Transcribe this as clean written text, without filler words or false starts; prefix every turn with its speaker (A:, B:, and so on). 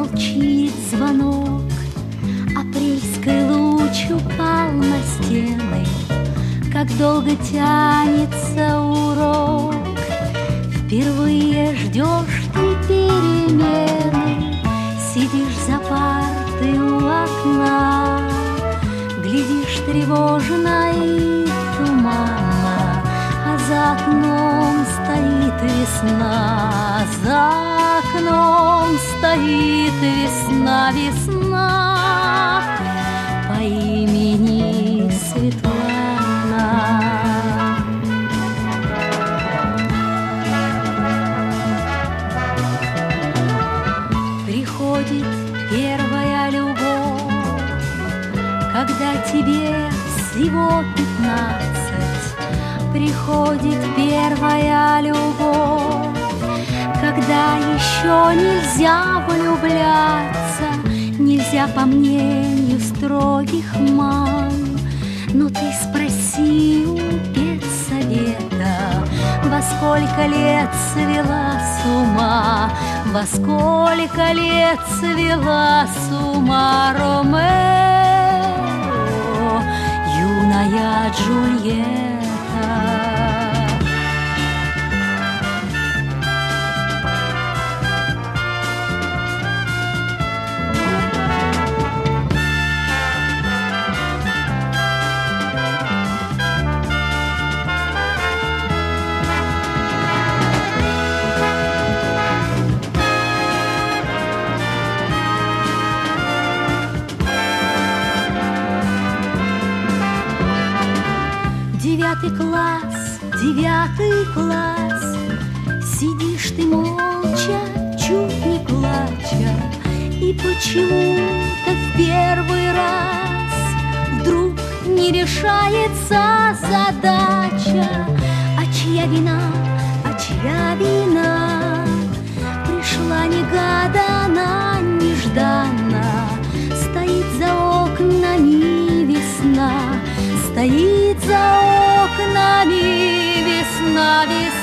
A: Молчит звонок, апрельский луч упал на стены. Как долго тянется урок, впервые ждешь ты перемены. Сидишь за партой у окна, глядишь тревожно и туманно, а за окном стоит весна, за окном стоит весна, весна по имени Светлана. Приходит первая любовь, когда тебе всего 15. Приходит первая любовь, когда еще нельзя влюбляться, нельзя по мнению строгих мам. Но ты спроси у педсовета, во сколько лет свела с ума, во сколько лет свела с ума Ромео, юная Джульетта. Девятый класс, сидишь ты молча, чуть не плача, и почему-то в первый раз вдруг не решается задача. А чья вина, а чья вина? Пришла негаданно, нежданно, стоит за окнами весна, стоит за окнами весна, весна.